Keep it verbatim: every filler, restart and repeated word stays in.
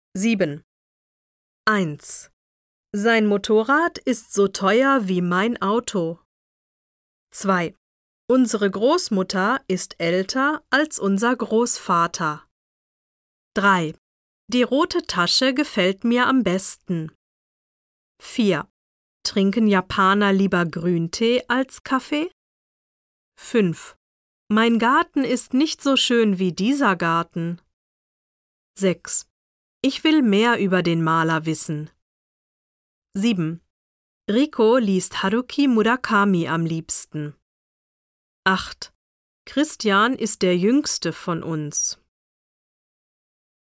sieben. eins. Sein Motorrad ist so teuer wie mein Auto. zwei. Unsere Großmutter ist älter als unser Großvater. drei. Die rote Tasche gefällt mir am besten. vier. Trinken Japaner lieber Grüntee als Kaffee? fünf. Mein Garten ist nicht so schön wie dieser Garten. sechs. Ich will mehr über den Maler wissen. sieben. Riko liest Haruki Murakami am liebsten. acht. Christian ist der jüngste von uns.